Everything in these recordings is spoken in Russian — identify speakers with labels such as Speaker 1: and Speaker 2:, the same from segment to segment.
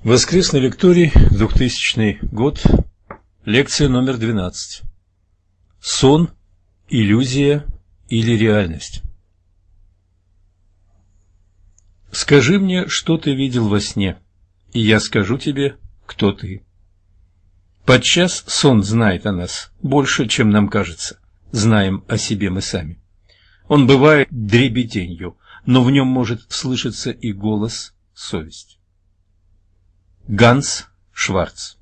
Speaker 1: Воскресный лекторий, 2000 год, лекция номер 12. Сон, иллюзия или реальность? Скажи мне, что ты видел во сне, и я скажу тебе, кто ты. Подчас сон знает о нас больше, чем нам кажется, знаем о себе мы сами. Он бывает дребеденью, но в нем может слышаться и голос совести. Ганс Шварц.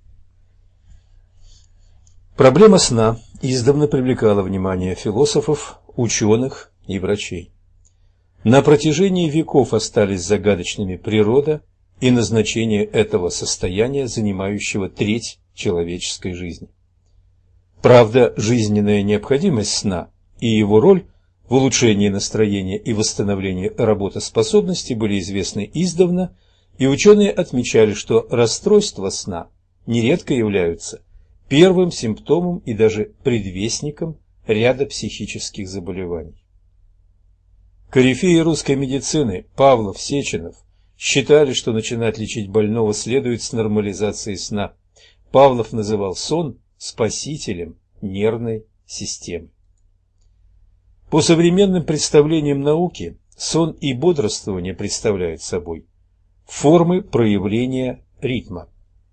Speaker 1: Проблема сна издавна привлекала внимание философов, ученых и врачей. На протяжении веков остались загадочными природа и назначение этого состояния, занимающего треть человеческой жизни. Правда, жизненная необходимость сна и его роль в улучшении настроения и восстановлении работоспособности были известны издавна, и ученые отмечали, что расстройства сна нередко являются первым симптомом и даже предвестником ряда психических заболеваний. Корифеи русской медицины Павлов, Сеченов считали, что начинать лечить больного следует с нормализации сна. Павлов называл сон спасителем нервной системы. По современным представлениям науки, сон и бодрствование представляют собой формы проявления ритма.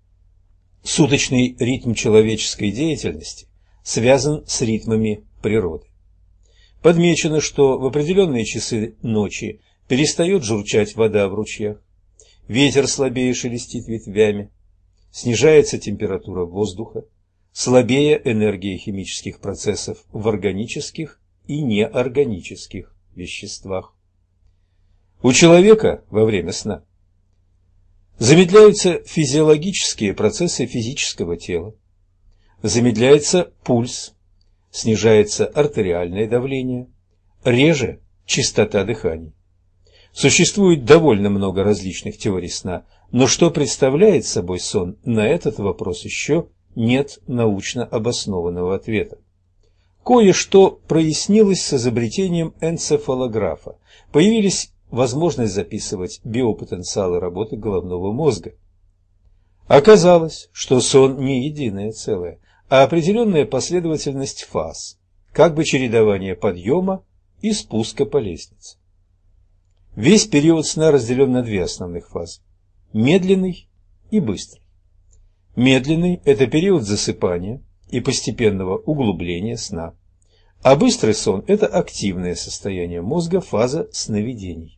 Speaker 1: Суточный ритм человеческой деятельности связан с ритмами природы. Подмечено, что в определенные часы ночи перестает журчать вода в ручьях, ветер слабее шелестит ветвями, снижается температура воздуха, слабее энергия химических процессов в органических и неорганических веществах. У человека во время сна замедляются физиологические процессы физического тела, замедляется пульс, снижается артериальное давление, реже частота дыхания. Существует довольно много различных теорий сна, но что представляет собой сон, на этот вопрос еще нет научно обоснованного ответа. Кое-что прояснилось с изобретением энцефалографа. Появились возможность записывать биопотенциалы работы головного мозга. Оказалось, что сон не единое целое, а определенная последовательность фаз, как бы чередование подъема и спуска по лестнице. Весь период сна разделен на две основных фазы – медленный и быстрый. Медленный – это период засыпания и постепенного углубления сна, а быстрый сон – это активное состояние мозга, фаза сновидений.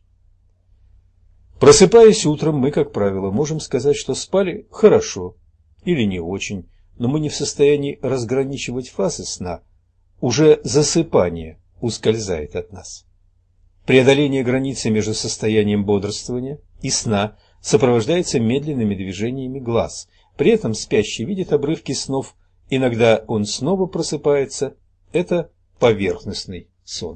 Speaker 1: Просыпаясь утром, мы, как правило, можем сказать, что спали хорошо или не очень, но мы не в состоянии разграничивать фазы сна. Уже засыпание ускользает от нас. Преодоление границы между состоянием бодрствования и сна сопровождается медленными движениями глаз. При этом спящий видит обрывки снов, иногда он снова просыпается. Это поверхностный сон.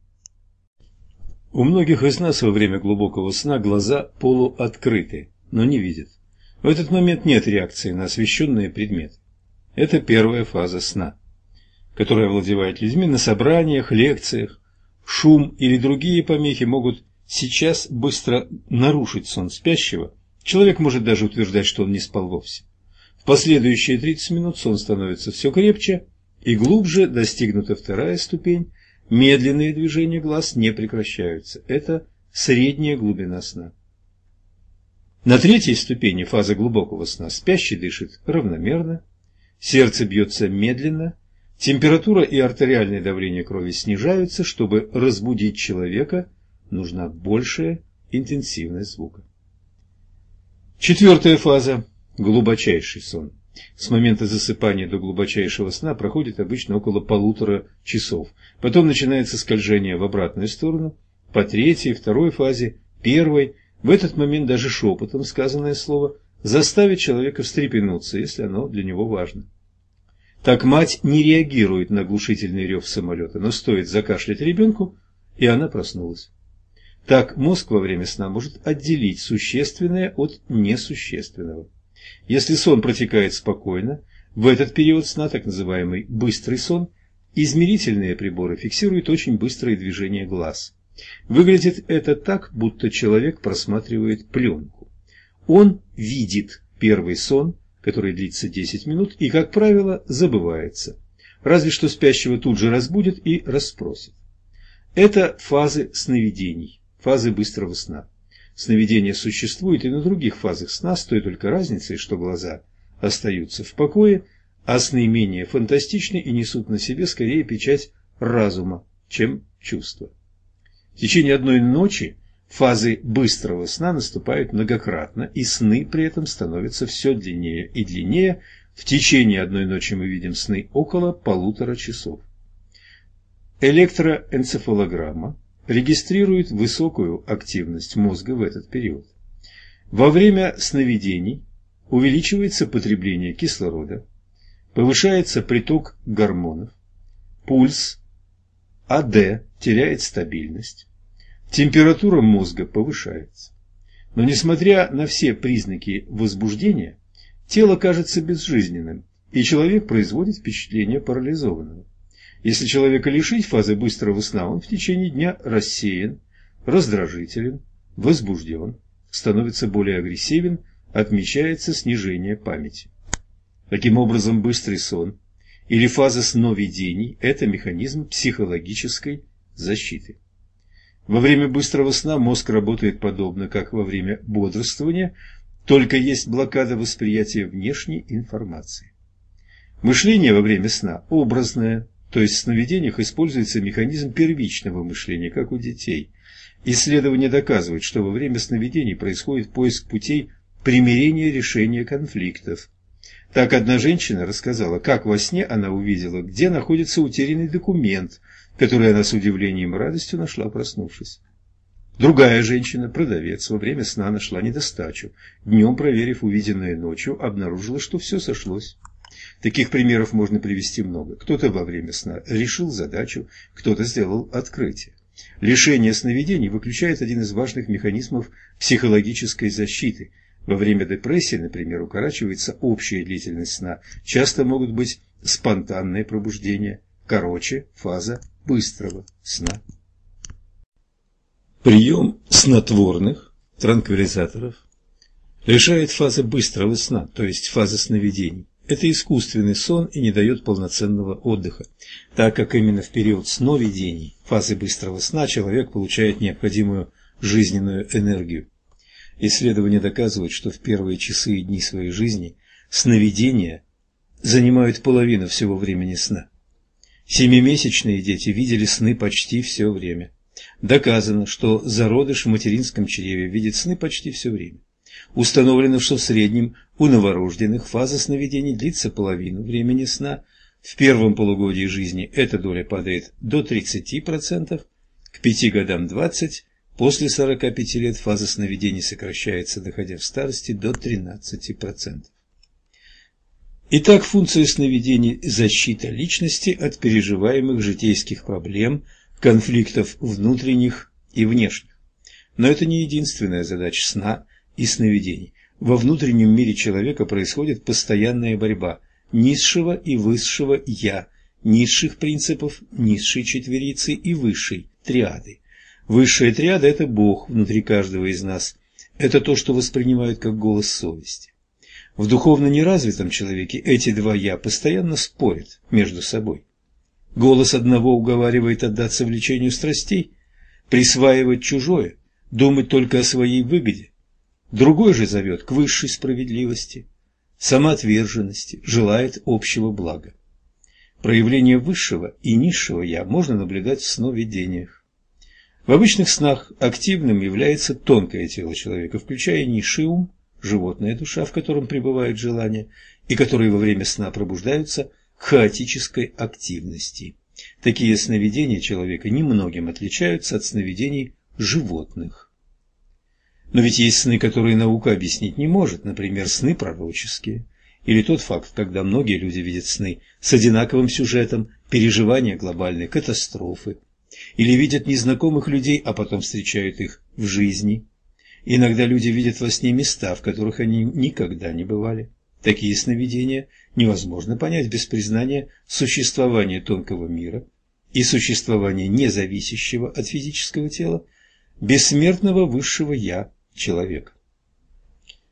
Speaker 1: У многих из нас во время глубокого сна глаза полуоткрыты, но не видят. В этот момент нет реакции на освещенные предметы. Это первая фаза сна, которая овладевает людьми на собраниях, лекциях. Шум или другие помехи могут сейчас быстро нарушить сон спящего. Человек может даже утверждать, что он не спал вовсе. В последующие 30 минут сон становится все крепче и глубже, достигнута вторая ступень. Медленные движения глаз не прекращаются. Это средняя глубина сна. На третьей ступени, фаза глубокого сна, спящий дышит равномерно, сердце бьется медленно, температура и артериальное давление крови снижаются. Чтобы разбудить человека, нужна большая интенсивность звука. Четвертая фаза – глубочайший сон. С момента засыпания до глубочайшего сна проходит обычно около 1,5 часов. Потом начинается скольжение в обратную сторону. По третьей, второй фазе, первой, в этот момент даже шепотом сказанное слово заставит человека встрепенуться, если оно для него важно. Так мать не реагирует на оглушительный рев самолета, но стоит закашлять ребенку, и она проснулась. Так мозг во время сна может отделить существенное от несущественного. Если сон протекает спокойно, в этот период сна, так называемый быстрый сон, измерительные приборы фиксируют очень быстрые движения глаз. Выглядит это так, будто человек просматривает пленку. Он видит первый сон, который длится 10 минут и, как правило, забывается. Разве что спящего тут же разбудит и расспросит. Это фазы сновидений, фазы быстрого сна. Сновидения существуют и на других фазах сна, с той только разницей, что глаза остаются в покое, а сны менее фантастичны и несут на себе скорее печать разума, чем чувства. В течение одной ночи фазы быстрого сна наступают многократно, и сны при этом становятся все длиннее и длиннее. В течение одной ночи мы видим сны около 1,5 часов. Электроэнцефалограмма регистрирует высокую активность мозга в этот период. Во время сновидений увеличивается потребление кислорода, повышается приток гормонов, пульс АД теряет стабильность, температура мозга повышается. Но несмотря на все признаки возбуждения, тело кажется безжизненным, и человек производит впечатление парализованного. Если человека лишить фазы быстрого сна, он в течение дня рассеян, раздражителен, возбужден, становится более агрессивен, отмечается снижение памяти. Таким образом, быстрый сон или фаза сновидений – это механизм психологической защиты. Во время быстрого сна мозг работает подобно, как во время бодрствования, только есть блокада восприятия внешней информации. Мышление во время сна образное, то есть в сновидениях используется механизм первичного мышления, как у детей. Исследования доказывают, что во время сновидений происходит поиск путей примирения решения конфликтов. Так одна женщина рассказала, как во сне она увидела, где находится утерянный документ, который она с удивлением и радостью нашла, проснувшись. Другая женщина, продавец, во время сна нашла недостачу. Днем, проверив увиденное ночью, обнаружила, что все сошлось. Таких примеров можно привести много. Кто-то во время сна решил задачу, кто-то сделал открытие. Лишение сновидений выключает один из важных механизмов психологической защиты. Во время депрессии, например, укорачивается общая длительность сна. Часто могут быть спонтанные пробуждения. Короче, фаза быстрого сна. Прием снотворных, транквилизаторов, лишает фазы быстрого сна, то есть фазы сновидений. Это искусственный сон и не дает полноценного отдыха, так как именно в период сновидений, фазы быстрого сна, человек получает необходимую жизненную энергию. Исследования доказывают, что в первые часы и дни своей жизни сновидения занимают половину всего времени сна. 7-месячные дети видели сны почти все время. Доказано, что зародыш в материнском чреве видит сны почти все время. Установлено, что в среднем у новорожденных фаза сновидений длится половину времени сна. В первом полугодии жизни эта доля падает до 30%, к 5 годам 20%, после 45 лет фаза сновидений сокращается, доходя в старости до 13%. Итак, функция сновидений – защита личности от переживаемых житейских проблем, конфликтов внутренних и внешних. Но это не единственная задача сна и сновидений. Во внутреннем мире человека происходит постоянная борьба низшего и высшего «я», низших принципов, низшей четверицы и высшей триады. Высшая триада – это Бог внутри каждого из нас. Это то, что воспринимают как голос совести. В духовно неразвитом человеке эти два «я» постоянно спорят между собой. Голос одного уговаривает отдаться влечению страстей, присваивать чужое, думать только о своей выгоде. Другой же зовет к высшей справедливости, самоотверженности, желает общего блага. Проявление высшего и низшего «я» можно наблюдать в сновидениях. В обычных снах активным является тонкое тело человека, включая низший ум, животная душа, в котором пребывают желания, и которые во время сна пробуждаются к хаотической активности. Такие сновидения человека немногим отличаются от сновидений животных. Но ведь есть сны, которые наука объяснить не может, например, сны пророческие, или тот факт, когда многие люди видят сны с одинаковым сюжетом переживания глобальной катастрофы, или видят незнакомых людей, а потом встречают их в жизни. Иногда люди видят во сне места, в которых они никогда не бывали. Такие сновидения невозможно понять без признания существования тонкого мира и существования независящего от физического тела, бессмертного высшего «я» человека.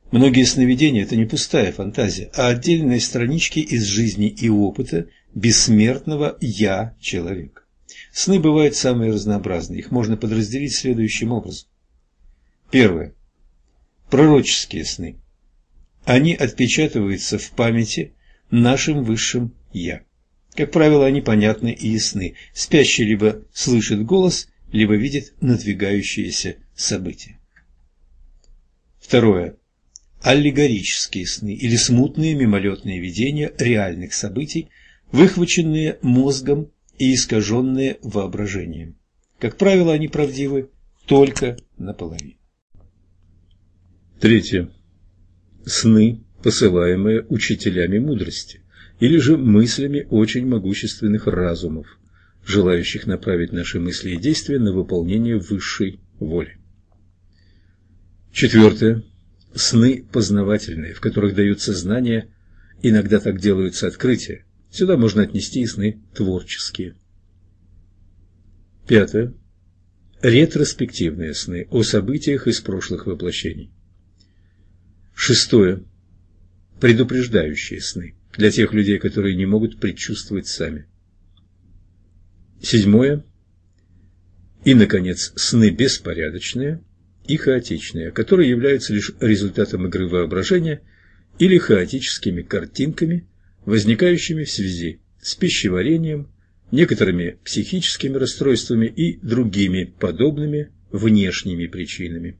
Speaker 1: Многие сновидения – это не пустая фантазия, а отдельные странички из жизни и опыта бессмертного «я» человека. Сны бывают самые разнообразные, их можно подразделить следующим образом. Первое. Пророческие сны. Они отпечатываются в памяти нашим высшим «я». Как правило, они понятны и ясны. Спящий либо слышит голос, либо видит надвигающиеся события. Второе. Аллегорические сны или смутные мимолетные видения реальных событий, выхваченные мозгом и искаженные воображением. Как правило, они правдивы только наполовину. Третье. Сны, посылаемые учителями мудрости, или же мыслями очень могущественных разумов, желающих направить наши мысли и действия на выполнение высшей воли. Четвертое. Сны познавательные, в которых даются знания, иногда так делаются открытия. Сюда можно отнести и сны творческие. Пятое. Ретроспективные сны о событиях из прошлых воплощений. Шестое. Предупреждающие сны для тех людей, которые не могут предчувствовать сами. Седьмое. И, наконец, сны беспорядочные и хаотичные, которые являются лишь результатом игры воображения или хаотическими картинками, возникающими в связи с пищеварением, некоторыми психическими расстройствами и другими подобными внешними причинами.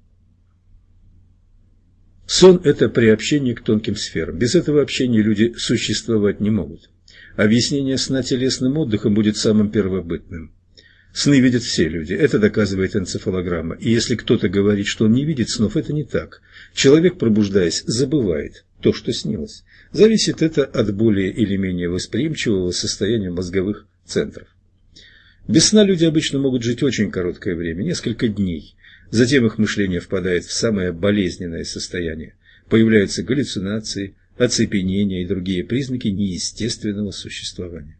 Speaker 1: Сон – это приобщение к тонким сферам. Без этого общения люди существовать не могут. Объяснение сна телесным отдыхом будет самым первобытным. Сны видят все люди, это доказывает энцефалограмма. И если кто-то говорит, что он не видит снов, это не так. Человек, пробуждаясь, забывает то, что снилось. Зависит это от более или менее восприимчивого состояния мозговых центров. Без сна люди обычно могут жить очень короткое время, несколько дней. Затем их мышление впадает в самое болезненное состояние. Появляются галлюцинации, оцепенения и другие признаки неестественного существования.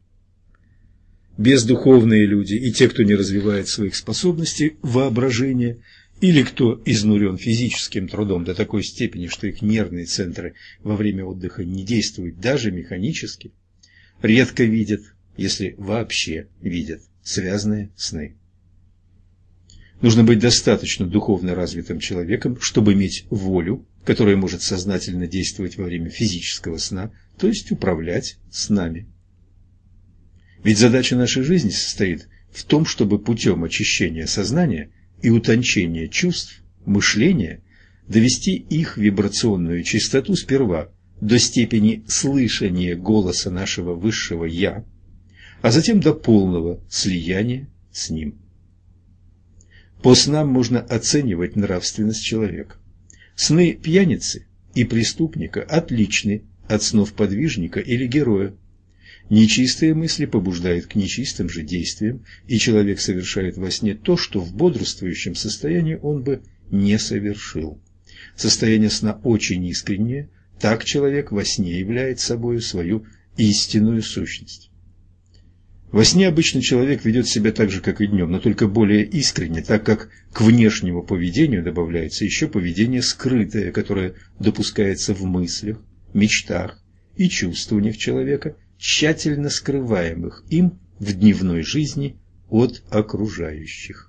Speaker 1: Бездуховные люди и те, кто не развивает своих способностей воображения, или кто изнурен физическим трудом до такой степени, что их нервные центры во время отдыха не действуют даже механически, редко видят, если вообще видят, связанные сны. Нужно быть достаточно духовно развитым человеком, чтобы иметь волю, которая может сознательно действовать во время физического сна, то есть управлять снами. Ведь задача нашей жизни состоит в том, чтобы путем очищения сознания и утончения чувств, мышления, довести их вибрационную чистоту сперва до степени слышания голоса нашего высшего «Я», а затем до полного слияния с ним. По снам можно оценивать нравственность человека. Сны пьяницы и преступника отличны от снов подвижника или героя. Нечистые мысли побуждают к нечистым же действиям, и человек совершает во сне то, что в бодрствующем состоянии он бы не совершил. Состояние сна очень искреннее, так человек во сне являет собою свою истинную сущность. Во сне обычно человек ведет себя так же, как и днем, но только более искренне, так как к внешнему поведению добавляется еще поведение скрытое, которое допускается в мыслях, мечтах и чувствованиях человека, тщательно скрываемых им в дневной жизни от окружающих.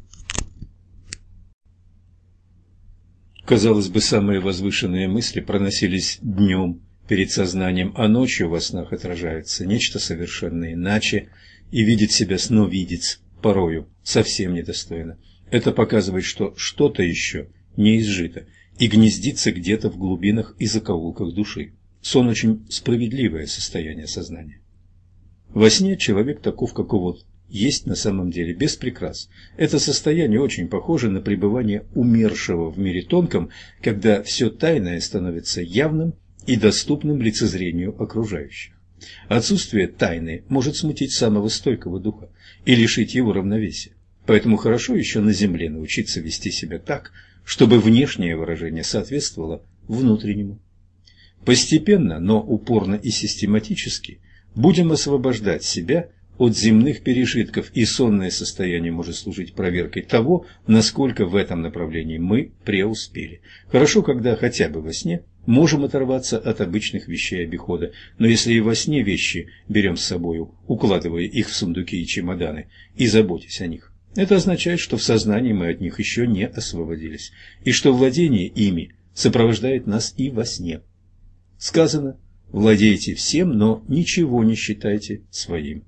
Speaker 1: Казалось бы, самые возвышенные мысли проносились днем перед сознанием, а ночью во снах отражается нечто совершенно иначе, и видеть себя сновидец порою совсем недостойно. Это показывает, что что-то еще не изжито и гнездится где-то в глубинах и закоулках души. Сон – очень справедливое состояние сознания. Во сне человек таков, каков он есть на самом деле, без прикрас. Это состояние очень похоже на пребывание умершего в мире тонком, когда все тайное становится явным и доступным лицезрению окружающих. Отсутствие тайны может смутить самого стойкого духа и лишить его равновесия. Поэтому хорошо еще на земле научиться вести себя так, чтобы внешнее выражение соответствовало внутреннему. Постепенно, но упорно и систематически будем освобождать себя от земных пережитков, и сонное состояние может служить проверкой того, насколько в этом направлении мы преуспели. Хорошо, когда хотя бы во сне можем оторваться от обычных вещей обихода, но если и во сне вещи берем с собой, укладывая их в сундуки и чемоданы, и заботясь о них, это означает, что в сознании мы от них еще не освободились, и что владение ими сопровождает нас и во сне. Сказано: владейте всем, но ничего не считайте своим.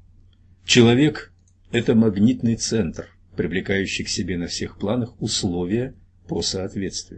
Speaker 1: Человек – это магнитный центр, привлекающий к себе на всех планах условия по соответствию.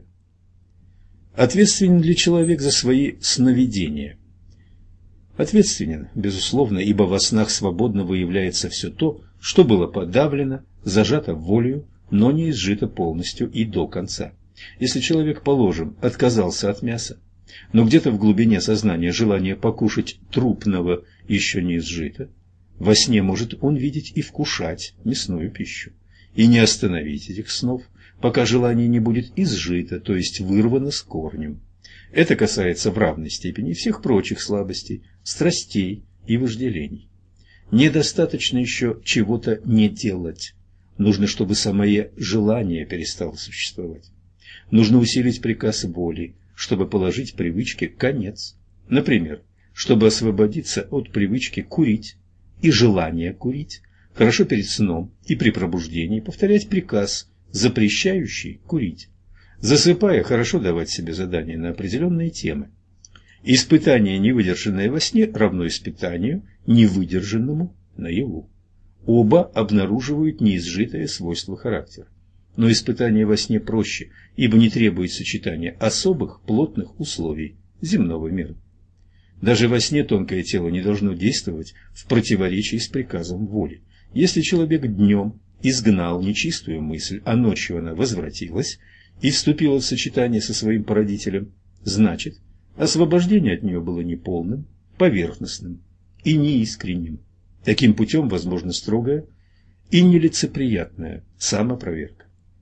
Speaker 1: Ответственен ли человек за свои сновидения? Ответственен, безусловно, ибо во снах свободно выявляется все то, что было подавлено, зажато волею, но не изжито полностью и до конца. Если человек, положим, отказался от мяса, но где-то в глубине сознания желание покушать трупного еще не изжито, во сне может он видеть и вкушать мясную пищу, и не остановить этих снов, пока желание не будет изжито, то есть вырвано с корнем. Это касается в равной степени всех прочих слабостей, страстей и вожделений. Недостаточно еще чего-то не делать. Нужно, чтобы самое желание перестало существовать. Нужно усилить приказ воли, чтобы положить привычке конец. Например, чтобы освободиться от привычки курить и желания курить, хорошо перед сном и при пробуждении повторять приказ, запрещающий курить. Засыпая, хорошо давать себе задания на определенные темы. Испытание, невыдержанное во сне, равно испытанию, невыдержанному наяву. Оба обнаруживают неизжитое свойство характера. Но испытание во сне проще, ибо не требует сочетания особых плотных условий земного мира. Даже во сне тонкое тело не должно действовать в противоречии с приказом воли. Если человек днем изгнал нечистую мысль, а ночью она возвратилась и вступила в сочетание со своим породителем, значит, освобождение от нее было неполным, поверхностным и неискренним. Таким путем возможна строгая и нелицеприятная самопроверка.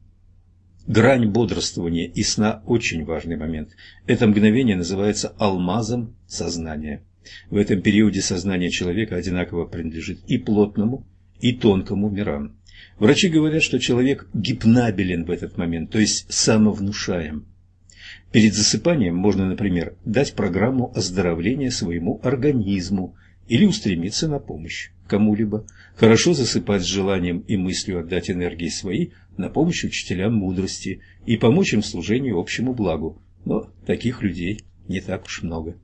Speaker 1: Грань бодрствования и сна – очень важный момент. Это мгновение называется алмазом сознания. В этом периоде сознание человека одинаково принадлежит и плотному, и тонкому мирам. Врачи говорят, что человек гипнабелен в этот момент, то есть самовнушаем. Перед засыпанием можно, например, дать программу оздоровления своему организму или устремиться на помощь кому-либо. Хорошо засыпать с желанием и мыслью отдать энергии свои на помощь учителям мудрости и помочь им в служении общему благу. Но таких людей не так уж много.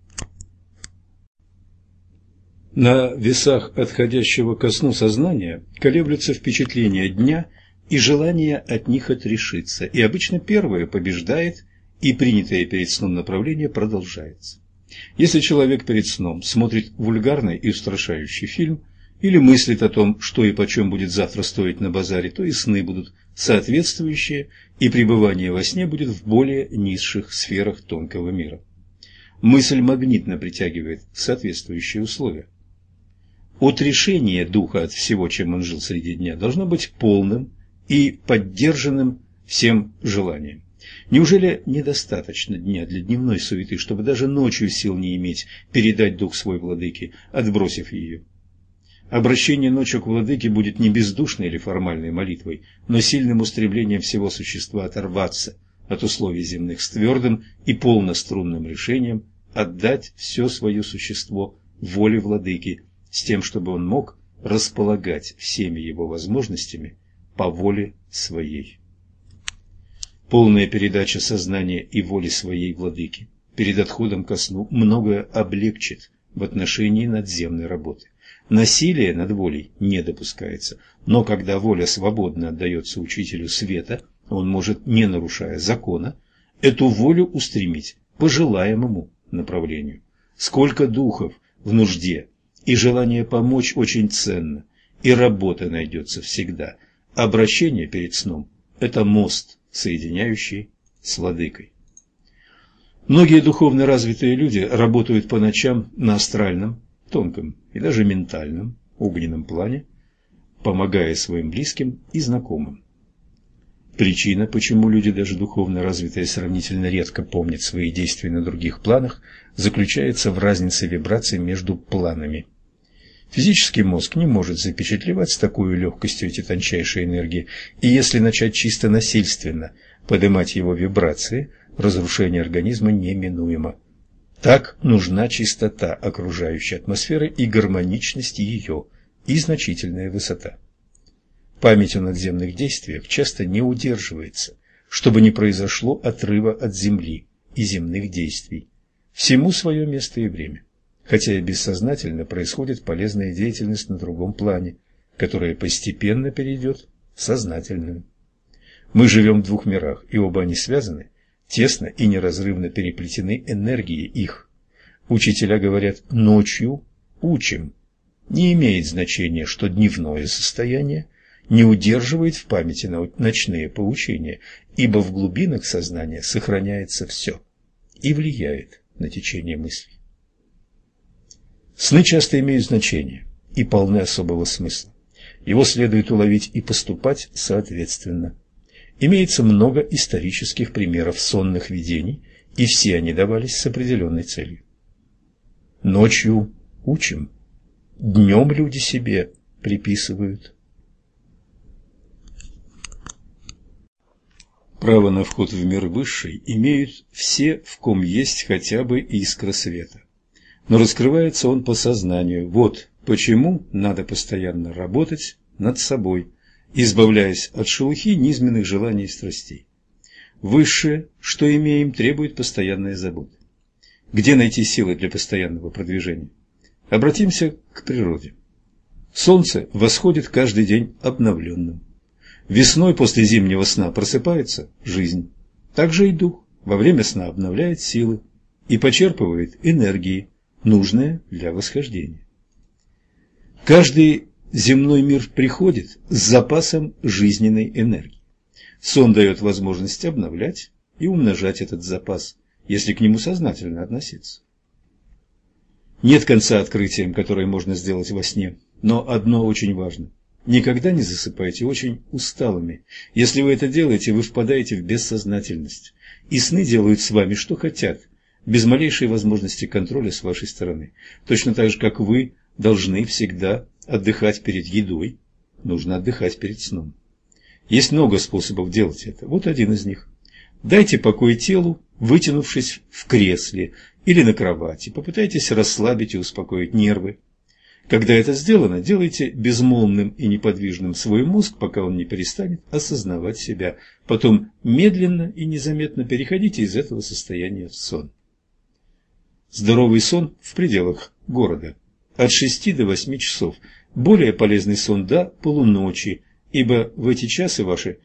Speaker 1: На весах отходящего ко сну сознания колеблются впечатления дня и желание от них отрешиться, и обычно первое побеждает, и принятое перед сном направление продолжается. Если человек перед сном смотрит вульгарный и устрашающий фильм или мыслит о том, что и почем будет завтра стоить на базаре, то и сны будут соответствующие, и пребывание во сне будет в более низших сферах тонкого мира. Мысль магнитно притягивает соответствующие условия. Отрешение духа от всего, чем он жил среди дня, должно быть полным и поддержанным всем желанием. Неужели недостаточно дня для дневной суеты, чтобы даже ночью сил не иметь передать дух свой владыке, отбросив ее? Обращение ночью к владыке будет не бездушной или формальной молитвой, но сильным устремлением всего существа оторваться от условий земных с твердым и полнострунным решением отдать все свое существо воле владыки, с тем, чтобы он мог располагать всеми его возможностями по воле своей. Полная передача сознания и воли своей владыки перед отходом ко сну многое облегчит в отношении надземной работы. Насилие над волей не допускается, но когда воля свободно отдается учителю света, он может, не нарушая закона, эту волю устремить по желаемому направлению. Сколько духов в нужде, и желание помочь очень ценно, и работа найдется всегда. Обращение перед сном – это мост, соединяющий с владыкой. Многие духовно развитые люди работают по ночам на астральном, тонком и даже ментальном, огненном плане, помогая своим близким и знакомым. Причина, почему люди, даже духовно развитые, сравнительно редко помнят свои действия на других планах, заключается в разнице вибраций между планами. Физический мозг не может запечатлевать с такой легкостью эти тончайшие энергии, и если начать чисто насильственно поднимать его вибрации, разрушение организма неминуемо. Так нужна чистота окружающей атмосферы и гармоничность ее, и значительная высота. Память о надземных действиях часто не удерживается, чтобы не произошло отрыва от Земли и земных действий. Всему свое место и время, хотя и бессознательно происходит полезная деятельность на другом плане, которая постепенно перейдет в сознательную. Мы живем в двух мирах, и оба они связаны, тесно и неразрывно переплетены энергией их. Учителя говорят «ночью учим». Не имеет значения, что дневное состояние не удерживает в памяти ночные поучения, ибо в глубинах сознания сохраняется все и влияет на течение мыслей. Сны часто имеют значение и полны особого смысла. Его следует уловить и поступать соответственно. Имеется много исторических примеров сонных видений, и все они давались с определенной целью. Ночью учим, днем люди себе приписывают. Право на вход в мир высший имеют все, в ком есть хотя бы искра света. Но раскрывается он по сознанию. Вот почему надо постоянно работать над собой, избавляясь от шелухи низменных желаний и страстей. Высшее, что имеем, требует постоянной заботы. Где найти силы для постоянного продвижения? Обратимся к природе. Солнце восходит каждый день обновленным. Весной после зимнего сна просыпается жизнь. Так же и дух во время сна обновляет силы и почерпывает энергии, нужные для восхождения. Каждый земной мир приходит с запасом жизненной энергии. Сон дает возможность обновлять и умножать этот запас, если к нему сознательно относиться. Нет конца открытиям, которые можно сделать во сне, но одно очень важно. Никогда не засыпайте очень усталыми. Если вы это делаете, вы впадаете в бессознательность. И сны делают с вами, что хотят, без малейшей возможности контроля с вашей стороны. Точно так же, как вы должны всегда отдыхать перед едой, нужно отдыхать перед сном. Есть много способов делать это. Вот один из них. Дайте покой телу, вытянувшись в кресле или на кровати. Попытайтесь расслабить и успокоить нервы. Когда это сделано, делайте безмолвным и неподвижным свой мозг, пока он не перестанет осознавать себя. Потом медленно и незаметно переходите из этого состояния в сон. Здоровый сон в пределах города. От 6 до 8 часов. Более полезный сон до полуночи, ибо в эти часы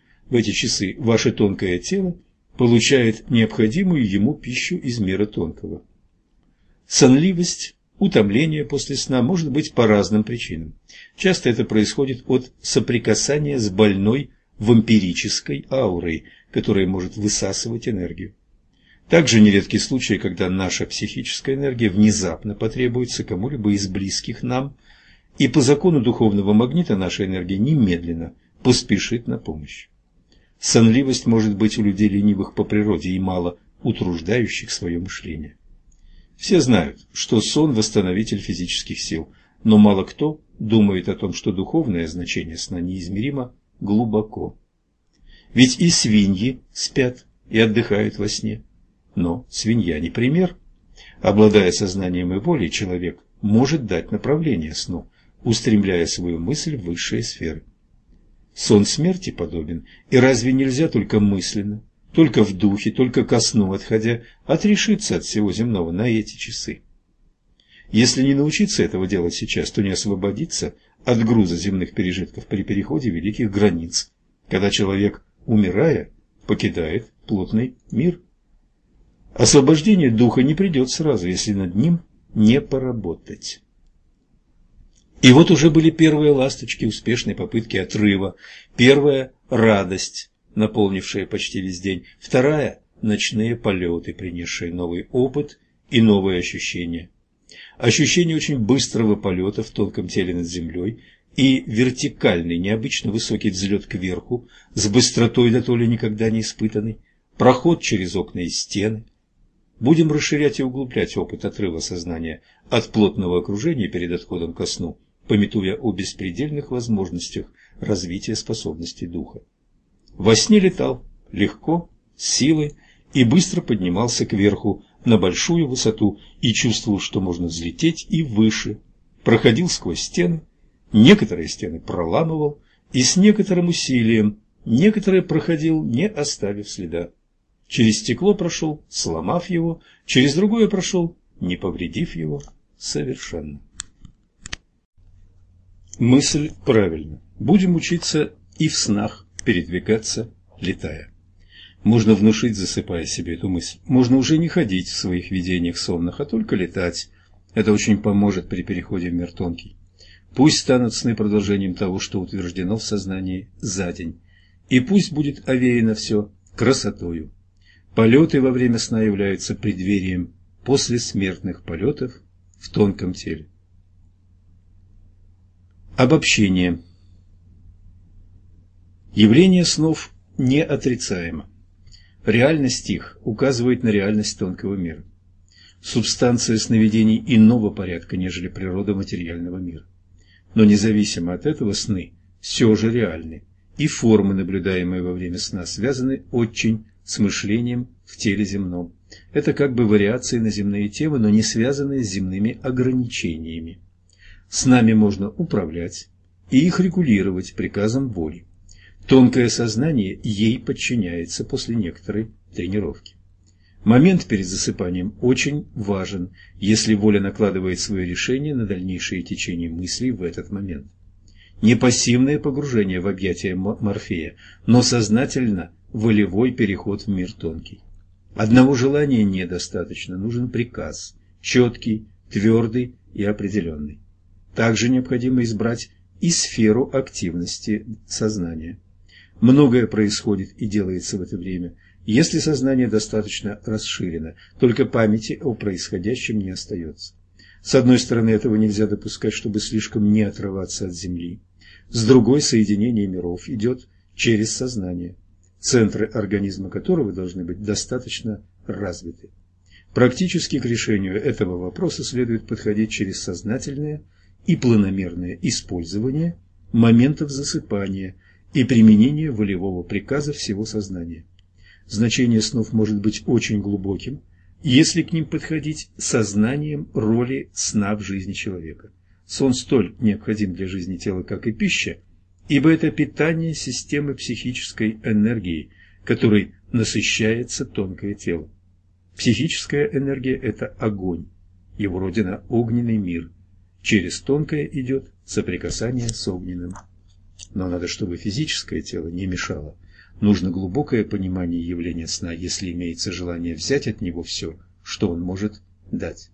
Speaker 1: ваше тонкое тело получает необходимую ему пищу из мира тонкого. Сонливость, утомление после сна может быть по разным причинам. Часто это происходит от соприкасания с больной вампирической аурой, которая может высасывать энергию. Также нередки случаи, когда наша психическая энергия внезапно потребуется кому-либо из близких нам, и по закону духовного магнита наша энергия немедленно поспешит на помощь. Сонливость может быть у людей ленивых по природе и мало утруждающих свое мышление. Все знают, что сон – восстановитель физических сил, но мало кто думает о том, что духовное значение сна неизмеримо глубоко. Ведь и свиньи спят и отдыхают во сне. Но свинья не пример. Обладая сознанием и волей, человек может дать направление сну, устремляя свою мысль в высшие сферы. Сон смерти подобен, и разве нельзя только мысленно, только в духе, только ко сну отходя, отрешиться от всего земного на эти часы? Если не научиться этого делать сейчас, то не освободиться от груза земных пережитков при переходе великих границ, когда человек, умирая, покидает плотный мир. Освобождение духа не придет сразу, если над ним не поработать. И вот уже были первые ласточки успешной попытки отрыва, первая – радость, наполнившая почти весь день, вторая – ночные полеты, принесшие новый опыт и новые ощущения. Ощущение очень быстрого полета в тонком теле над землей и вертикальный, необычно высокий взлет кверху, с быстротой до то ли никогда не испытанный, проход через окна и стены. Будем расширять и углублять опыт отрыва сознания от плотного окружения перед отходом ко сну, памятуя о беспредельных возможностях развития способностей духа. Во сне летал легко, с силой и быстро поднимался кверху на большую высоту и чувствовал, что можно взлететь и выше. Проходил сквозь стены, некоторые стены проламывал и с некоторым усилием, некоторые проходил, не оставив следа. Через стекло прошел, сломав его, через другое прошел, не повредив его совершенно. Мысль правильна. Будем учиться и в снах передвигаться, летая. Можно внушить, засыпая себе эту мысль. Можно уже не ходить в своих видениях сонных, а только летать. Это очень поможет при переходе в мир тонкий. Пусть станут сны продолжением того, что утверждено в сознании за день. И пусть будет овеяно все красотою. Полеты во время сна являются преддверием послесмертных полетов в тонком теле. Обобщение. Явление снов неотрицаемо. Реальность их указывает на реальность тонкого мира. Субстанция сновидений иного порядка, нежели природа материального мира. Но независимо от этого сны все же реальны, и формы, наблюдаемые во время сна, связаны очень с мышлением в теле земном. Это как бы вариации на земные темы, но не связанные с земными ограничениями. С нами можно управлять и их регулировать приказом воли. Тонкое сознание ей подчиняется после некоторой тренировки. Момент перед засыпанием очень важен, если воля накладывает свое решение на дальнейшее течение мыслей в этот момент. Не пассивное погружение в объятия Морфея, но сознательно волевой переход в мир тонкий. Одного желания недостаточно, нужен приказ, четкий, твердый и определенный. Также необходимо избрать и сферу активности сознания. Многое происходит и делается в это время, если сознание достаточно расширено, только памяти о происходящем не остается. С одной стороны, этого нельзя допускать, чтобы слишком не отрываться от Земли. С другой, соединение миров идет через сознание, центры организма которого должны быть достаточно развиты. Практически к решению этого вопроса следует подходить через сознательное и планомерное использование моментов засыпания и применение волевого приказа всего сознания. Значение снов может быть очень глубоким, если к ним подходить сознанием роли сна в жизни человека. Сон столь необходим для жизни тела, как и пища, ибо это питание системы психической энергии, которой насыщается тонкое тело. Психическая энергия – это огонь, его родина – огненный мир. Через тонкое идет соприкасание с огненным. Но надо, чтобы физическое тело не мешало. Нужно глубокое понимание явления сна, если имеется желание взять от него все, что он может дать.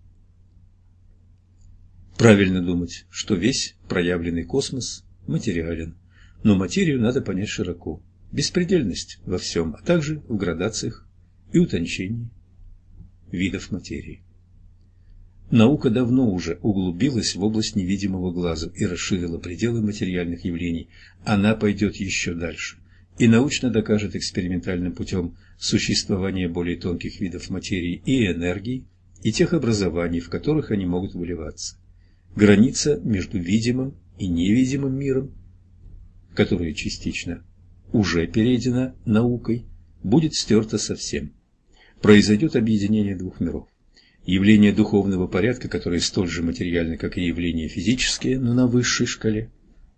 Speaker 1: Правильно думать, что весь проявленный космос материален, но материю надо понять широко. Беспредельность во всем, а также в градациях и утончении видов материи. Наука давно уже углубилась в область невидимого глазу и расширила пределы материальных явлений. Она пойдет еще дальше и научно докажет экспериментальным путем существование более тонких видов материи и энергии и тех образований, в которых они могут выливаться. Граница между видимым и невидимым миром, которая частично уже перейдена наукой, будет стерта совсем. Произойдет объединение двух миров. Явления духовного порядка, которые столь же материальны, как и явления физические, но на высшей шкале,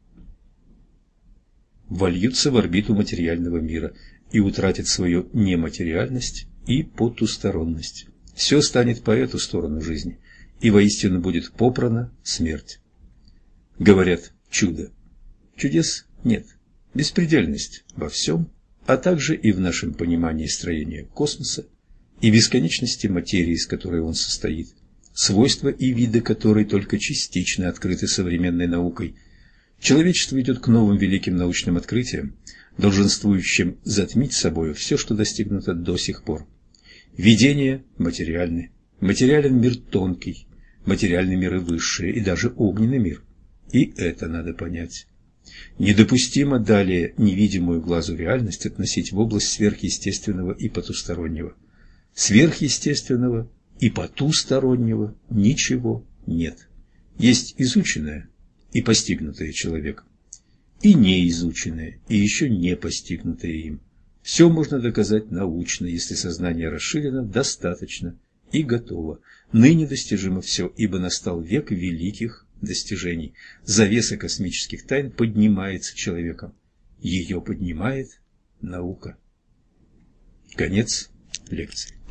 Speaker 1: вольются в орбиту материального мира и утратят свою нематериальность и потусторонность. Все станет по эту сторону жизни, и воистину будет попрана смерть. Говорят, чудо. Чудес нет. Беспредельность во всем, а также и в нашем понимании строения космоса и бесконечности материи, из которой он состоит, свойства и виды которой только частично открыты современной наукой. Человечество идет к новым великим научным открытиям, долженствующим затмить собою все, что достигнуто до сих пор. Видения материальны, материален мир тонкий, материальные миры высшие и даже огненный мир. И это надо понять. Недопустимо далее невидимую глазу реальность относить в область сверхъестественного и потустороннего. Сверхъестественного и потустороннего ничего нет. Есть изученное и постигнутое человеком, и неизученное, и еще не постигнутое им. Все можно доказать научно, если сознание расширено достаточно и готово. Ныне достижимо все, ибо настал век великих достижений. Завеса космических тайн поднимается человеком. Ее поднимает наука. Конец лекции.